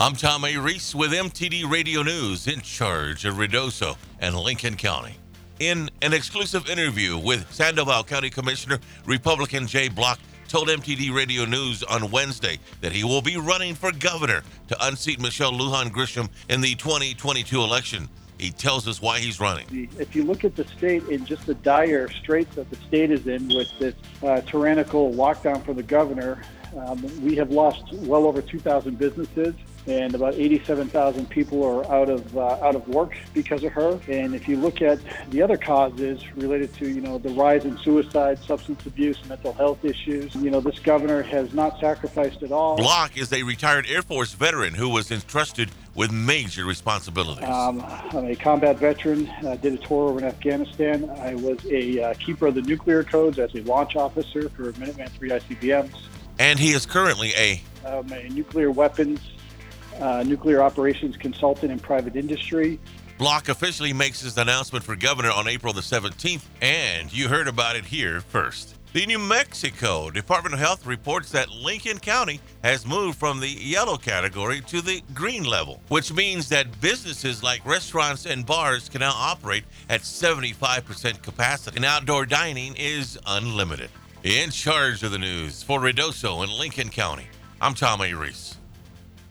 I'm Tom A. Reese with MTD Radio News, in charge of Ruidoso and Lincoln County. In an exclusive interview with Sandoval County Commissioner Republican Jay Block told MTD Radio News on Wednesday that he will be running for governor to unseat Michelle Lujan Grisham in the 2022 election. He tells us why he's running. If you look at the state in just the dire straits that the state is in with this tyrannical lockdown for the governor, we have lost well over 2,000 businesses, and about 87,000 people are out of work because of her. And if you look at the other causes related to, the rise in suicide, substance abuse, mental health issues, this governor has not sacrificed at all. Block is a retired Air Force veteran who was entrusted with major responsibilities. I'm a combat veteran. I did a tour over in Afghanistan. I was a keeper of the nuclear codes as a launch officer for Minuteman III ICBMs. And he is currently a nuclear weapons, nuclear operations consultant in private industry. Block officially makes his announcement for governor on April the 17th, and you heard about it here first. The New Mexico Department of Health reports that Lincoln County has moved from the yellow category to the green level, which means that businesses like restaurants and bars can now operate at 75% capacity, and outdoor dining is unlimited. In charge of the news for Ruidoso and Lincoln County, I'm Tom A. Reese.